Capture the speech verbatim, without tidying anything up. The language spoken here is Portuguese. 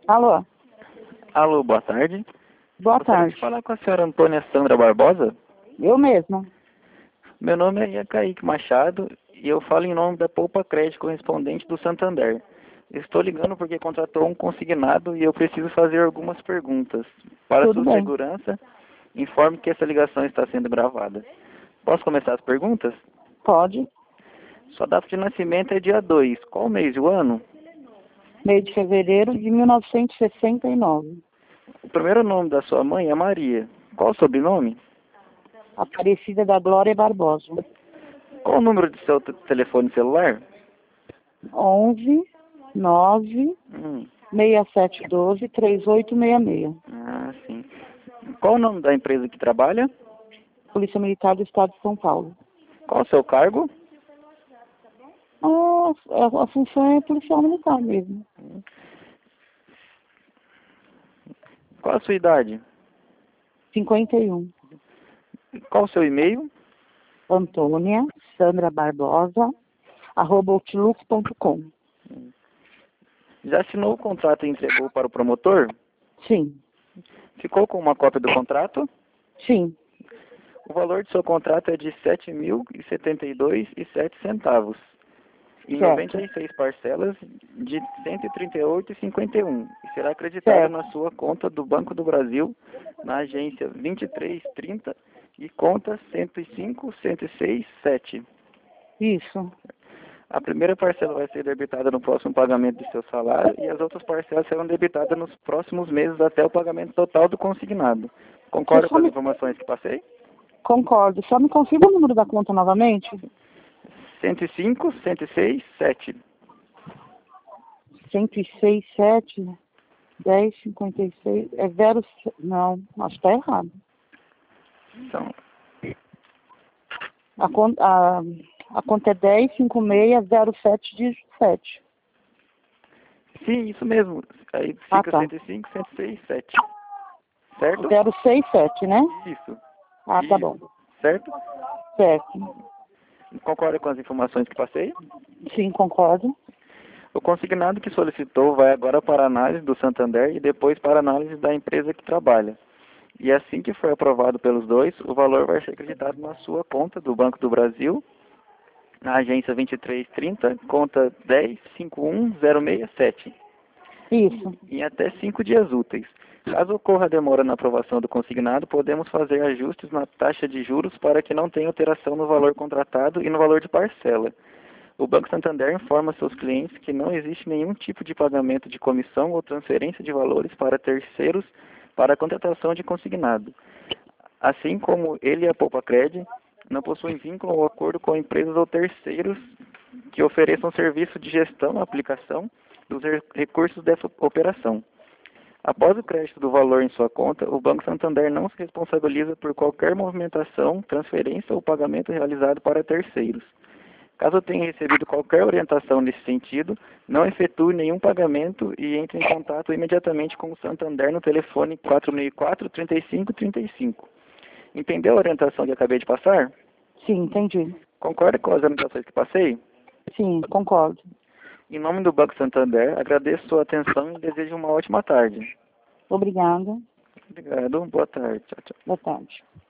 Alô? Alô, boa tarde. Boa Gostaria tarde. de falar com a senhora Antônia Sandra Barbosa. Eu mesma. Meu nome é Kaique Machado e eu falo em nome da Poupa Crédito correspondente do Santander. Estou ligando porque contratou um consignado e eu preciso fazer algumas perguntas. Para Tudo sua bem. segurança, informe que essa ligação está sendo gravada. Posso começar as perguntas? Pode. Sua data de nascimento é dia dois. Qual o mês e o ano? Meio de fevereiro de mil novecentos e sessenta e nove. O primeiro nome da sua mãe é Maria. Qual o sobrenome? Aparecida da Glória Barbosa. Qual o número de seu te- telefone celular? onze, nove, Hum. seis sete um dois, três oito seis seis. Ah, sim. Qual o nome da empresa que trabalha? Polícia Militar do Estado de São Paulo. Qual o seu cargo? Ah, a, a função é policial militar mesmo. Qual a sua idade? cinquenta e um. Qual o seu e-mail? Antônia Sandra Barbosa, arroba outlook ponto com. Já assinou o contrato e entregou para o promotor? Sim. Ficou com uma cópia do contrato? Sim. O valor do seu contrato é de sete mil e setenta e dois reais e sete centavos. Em Certo. noventa e seis parcelas de cento e trinta e oito reais e cinquenta e um centavos. E será acreditado Certo. na sua conta do Banco do Brasil, na agência vinte e três trinta e conta cento e cinco, cento e seis, sete. Isso. A primeira parcela vai ser debitada no próximo pagamento do seu salário e as outras parcelas serão debitadas nos próximos meses até o pagamento total do consignado. Você Concorda só com as me... informações que passei? Concordo. Só me confirma o número da conta novamente? cento e cinco, cento e seis, sete. cento e seis, sete, dez, cinquenta e seis. É zero. Não, acho que está errado. Então, A conta, a, a conta é dez, cinquenta e seis, zero sete, dezessete. sim, isso mesmo. Aí Ah, fica tá. cento e cinco, cento e seis, sete. Certo? zero seis sete, né? Isso. Ah, tá Isso. bom. Certo? Certo. Concorda com as informações que passei? Sim, concordo. O consignado que solicitou vai agora para a análise do Santander e depois para a análise da empresa que trabalha. E assim que for aprovado pelos dois, o valor vai ser acreditado na sua conta do Banco do Brasil, na agência vinte e três trinta, conta dez cinco um zero seis sete, Isso. em até cinco dias úteis. Caso ocorra demora na aprovação do consignado, podemos fazer ajustes na taxa de juros para que não tenha alteração no valor contratado e no valor de parcela. O Banco Santander informa seus clientes que não existe nenhum tipo de pagamento de comissão ou transferência de valores para terceiros para a contratação de consignado. Assim como ele e a Poupa Cred não possuem vínculo ou acordo com empresas ou terceiros que ofereçam serviço de gestão, aplicação dos re- recursos dessa operação. Após o crédito do valor em sua conta, o Banco Santander não se responsabiliza por qualquer movimentação, transferência ou pagamento realizado para terceiros. Caso tenha recebido qualquer orientação nesse sentido, não efetue nenhum pagamento e entre em contato imediatamente com o Santander no telefone quatro seis quatro, trinta e cinco, trinta e cinco. Entendeu a orientação que acabei de passar? Sim, entendi. Concorda com as orientações que passei? Sim, concordo. Em nome do Banco Santander, agradeço sua atenção e desejo uma ótima tarde. Obrigada. Obrigado, boa tarde. Tchau, tchau. Boa tarde.